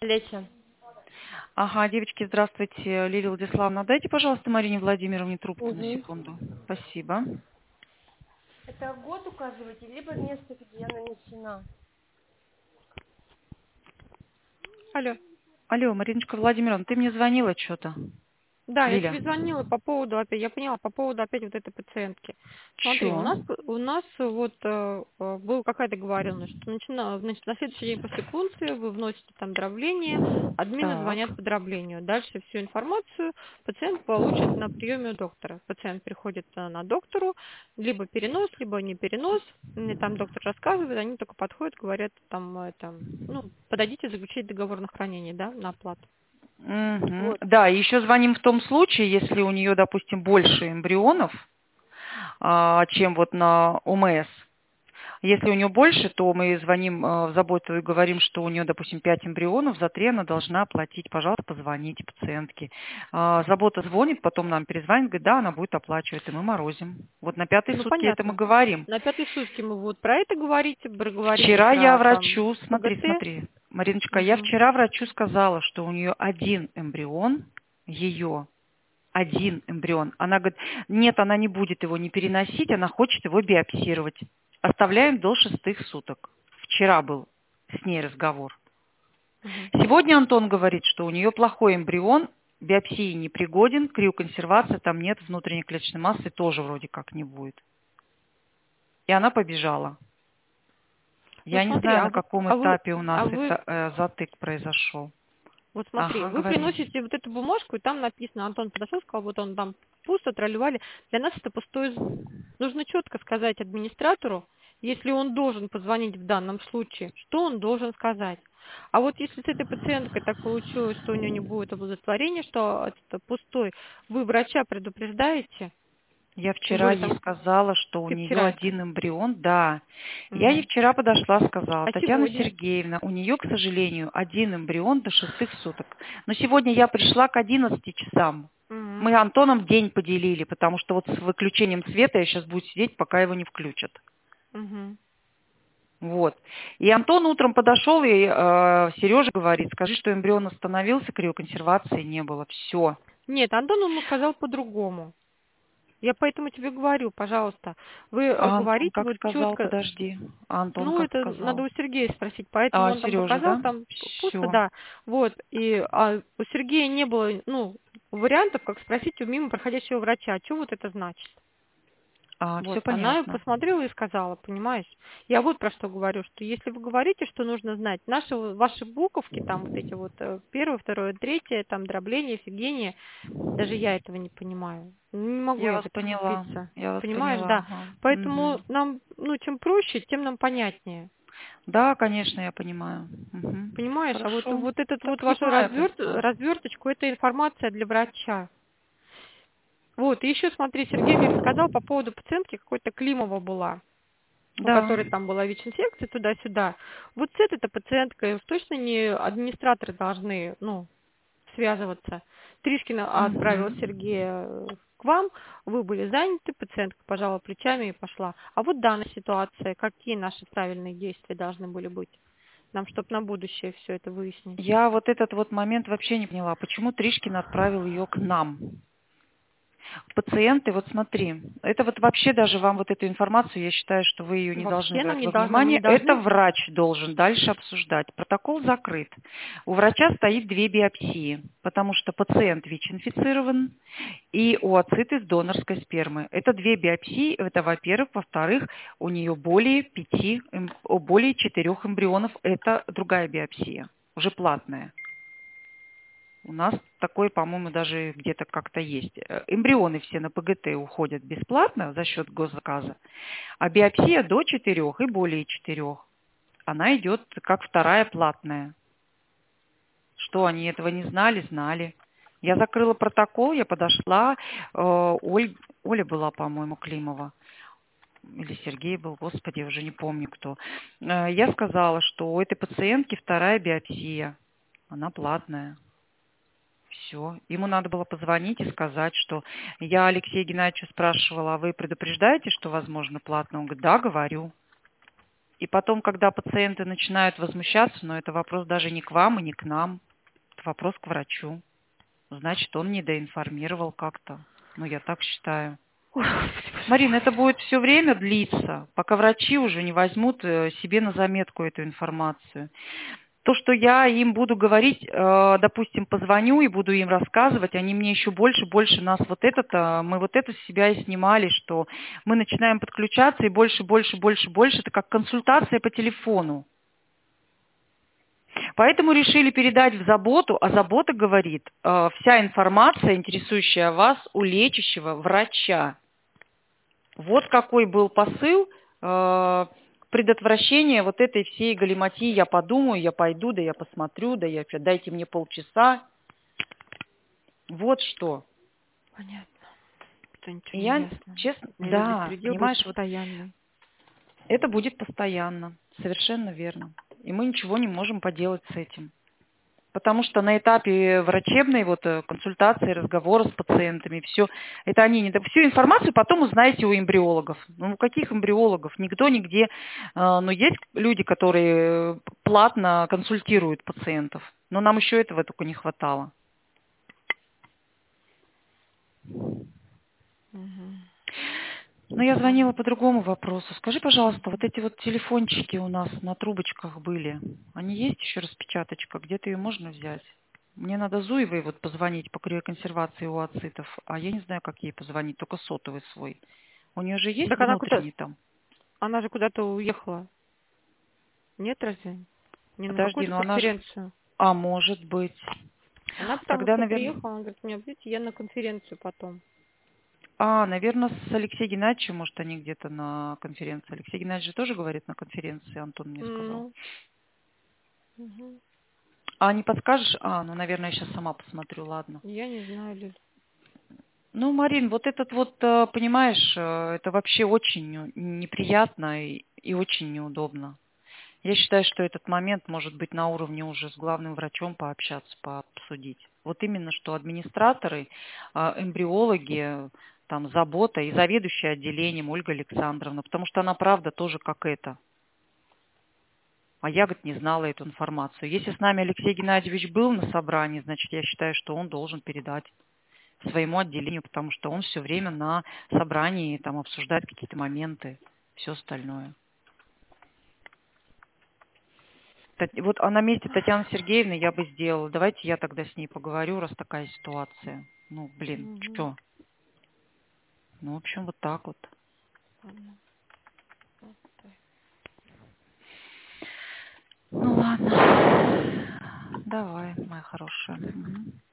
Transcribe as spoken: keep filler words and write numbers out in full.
Лечим. Ага, девочки, здравствуйте. Лилия Владиславовна, дайте, пожалуйста, Марине Владимировне трубку на Угу. секунду. Спасибо. Это год указываете, либо место, где нанесена. Алло. Алло, Мариночка Владимировна, ты мне звонила что-то? Да, я Лиля, тебе звонила по поводу опять, я поняла, по поводу опять вот этой пациентки. Смотри, у чё? нас у нас вот э, э, была какая-то договоренность, что начина, значит, на следующий день после пункции вы вносите там дробление, админы звонят Так, по дроблению. Дальше всю информацию пациент получит на приеме у доктора. Пациент приходит э, на доктору, либо перенос, либо не перенос. Мне там доктор рассказывает, они только подходят, говорят, там, э, там, ну, подойдите заключить договор на хранение, да, на оплату. мгм. Вот. Да, еще звоним в том случае, если у нее, допустим, больше эмбрионов, а, чем вот на ОМС. Если у нее больше, то мы звоним э, в заботу и говорим, что у нее, допустим, пять эмбрионов, за три она должна оплатить. Пожалуйста, позвоните пациентке. А, Забота звонит, потом нам перезвонит, говорит, да, она будет оплачивать, и мы морозим. Вот на пятые Ну, сутки это мы понятно. говорим. На пятой сутки мы вот про это говорите, бр- говорите Вчера я про там врачу, смотри, ПГТ. смотри, Мариночка, я Мгм. вчера врачу сказала, что у нее один эмбрион, ее один эмбрион. Она говорит, нет, она не будет его не переносить, она хочет его биопсировать. Оставляем до шестых суток. Вчера был с ней разговор. Мгм. Сегодня Антон говорит, что у нее плохой эмбрион, биопсии не пригоден, криоконсервации там нет, внутренней клеточной массы тоже вроде как не будет. И она побежала. Ну Я не смотри, знаю, а на вы, каком а вы, этапе у нас а вы, это э, затык произошел. вот смотри, Ага, вы говори. приносите вот эту бумажку, и там написано, Антон подошел, сказал, вот он там пусто, тролливали. Для нас это пустой звук. Нужно четко сказать администратору, если он должен позвонить в данном случае, что он должен сказать. А вот если с этой пациенткой так получилось, что у нее не будет оплодотворения, что это пустой, вы врача предупреждаете, Я тем вчера более ей там сказала, что у ты нее вчера. один эмбрион, да. Я ей Мгм. вчера подошла, сказала, А Татьяна сегодня? Сергеевна, у нее, к сожалению, один эмбрион до шестых суток. Но сегодня я пришла к одиннадцати часам. Мгм. Мы Антоном день поделили, потому что вот с выключением света я сейчас буду сидеть, пока его не включат. Мгм. Вот. И Антон утром подошел, и э, Сережа говорит, скажи, что эмбрион остановился, криоконсервации не было. Все. Нет, Антон ему сказал по-другому. Я поэтому тебе говорю, пожалуйста, вы э, А Антон говорите как вот сказал, четко, подожди. А Антон ну, как это надо сказал? у Сергея спросить, поэтому А, он там Сережа, показал, да? там пусто, Все. да, вот, и а у Сергея не было, ну, вариантов, как спросить у мимо проходящего врача, что вот это значит. А, все Вот, она понятно. посмотрела и сказала, понимаешь? Я вот про что говорю, что если вы говорите, что нужно знать, наши, вот- ваши буковки, там вот эти вот э, первое, второе, третье, там дробление, фигения, даже я этого не понимаю. Не могу Я я в вас это поняла. вцепиться. Я вас Понимаешь, поняла. да. Ага. Поэтому Мгм. нам, ну, чем проще, тем нам понятнее. Да, конечно, я понимаю. Мгм. Понимаешь, а вот, Хорошо. вот этот Так вот вашу знаю, так разверт, знаю. разверточку, это информация для врача. Вот, и еще смотри, Сергей мне рассказал по поводу пациентки, какой-то Климова была, у Да. которой там была ВИЧ-инфекция туда-сюда. Вот с этой-то пациенткой уж точно не администраторы должны, ну, связываться. Тришкина отправила Мгм. Сергея э, к вам, вы были заняты, пациентка пожала плечами и пошла. А вот данная ситуация, какие наши правильные действия должны были быть? Нам, чтобы на будущее все это выяснить. Я вот этот вот момент вообще не поняла. Почему Тришкин отправил ее к нам? Пациенты, вот смотри, это вот вообще даже вам вот эту информацию, я считаю, что вы ее не должны Вообще нам брать не во должно, нам не внимание. Это должны. врач должен дальше обсуждать. Протокол закрыт. У врача стоит две биопсии, потому что пациент ВИЧ-инфицирован и oocyты с донорской спермы. Это две биопсии, это во-первых. Во-вторых, у нее более пяти, эм, о, более четырех эмбрионов. Это другая биопсия, уже платная. У нас такое, по-моему, даже где-то как-то есть. Э, Эмбрионы все на ПГТ уходят бесплатно за счет госзаказа, а биопсия до четырех и более четырех. Она идет как вторая платная. Что, они этого не знали? Знали. Я закрыла протокол, я подошла, э, Оль- Оля была, по-моему, Климова, или Сергей был, господи, я уже не помню кто. Э, Я сказала, что у этой пациентки вторая биопсия, она платная. Все. Ему надо было позвонить и сказать, что я Алексея Геннадьевича спрашивала, а вы предупреждаете, что возможно платно? Он говорит, да, говорю. И потом, когда пациенты начинают возмущаться, но это вопрос даже не к вам и не к нам, это вопрос к врачу. Значит, он недоинформировал как-то. Ну, я так считаю. Ой, Господи, боже Марина, мой. это будет все время длиться, пока врачи уже не возьмут э, себе на заметку эту информацию. То, что я им буду говорить, э, допустим, позвоню и буду им рассказывать, они мне еще больше, больше нас вот это, мы вот это с себя и снимали, что мы начинаем подключаться и больше, больше, больше, больше, это как консультация по телефону. Поэтому решили передать в заботу, а забота говорит, э, вся информация, интересующая вас, у лечащего врача. Вот какой был посыл э, предотвращения вот этой всей галиматьи. Я подумаю, я пойду, да я посмотрю, да я дайте мне полчаса. Вот что. Понятно. Что И ничего не я, ясно. честно, Этот да, беспредел будет понимаешь, вот постоянный. это будет постоянно. Совершенно верно. И мы ничего не можем поделать с этим. Потому что на этапе врачебной вот, э, консультации, разговора с пациентами, все, это они не... до- Всю информацию потом узнаете у эмбриологов. Ну, у каких эмбриологов? Никто, нигде. Э, Но есть люди, которые платно консультируют пациентов. Но нам еще этого только не хватало. Мгм. Но я звонила по другому вопросу. Скажи, пожалуйста, вот эти вот телефончики у нас на трубочках были, они есть еще распечаточка? Где-то ее можно взять? Мне надо Зуевой вот позвонить по криоконсервации у ацитов, а я не знаю, как ей позвонить, только сотовый свой. У нее же есть Так она куда? внутренний там? Она же куда-то уехала. Нет, разве? Не на Подожди, какую-то ну она же... конференцию. А, может быть. Она потому Тогда, что наверное... приехала, она говорит, мне видите, я на конференцию потом. А, наверное, с Алексеем Геннадьевичем, может, они где-то на конференции. Алексей Геннадьевич же тоже говорит на конференции, Антон мне сказал. Ну, мгм. А не подскажешь? А, ну, наверное, я сейчас сама посмотрю, ладно. Я не знаю, Лиль. Ну, Марин, вот этот вот, э, понимаешь, э, это вообще очень неприятно и, и очень неудобно. Я считаю, что этот момент может быть на уровне уже с главным врачом пообщаться, пообсудить. Вот именно, что администраторы, э, эмбриологи, там, забота и заведующая отделением Ольга Александровна, потому что она, правда, тоже как это. А я, говорит, не знала эту информацию. Если с нами Алексей Геннадьевич был на собрании, значит, я считаю, что он должен передать своему отделению, потому что он все время на собрании там обсуждает какие-то моменты, все остальное. Тат- Вот а на месте Татьяны Сергеевны я бы сделала. Давайте я тогда с ней поговорю, раз такая ситуация. Ну, блин, Мгм. что? Ну, в общем, вот так вот. Ладно. Ну, ладно. Давай, моя хорошая. Мгм.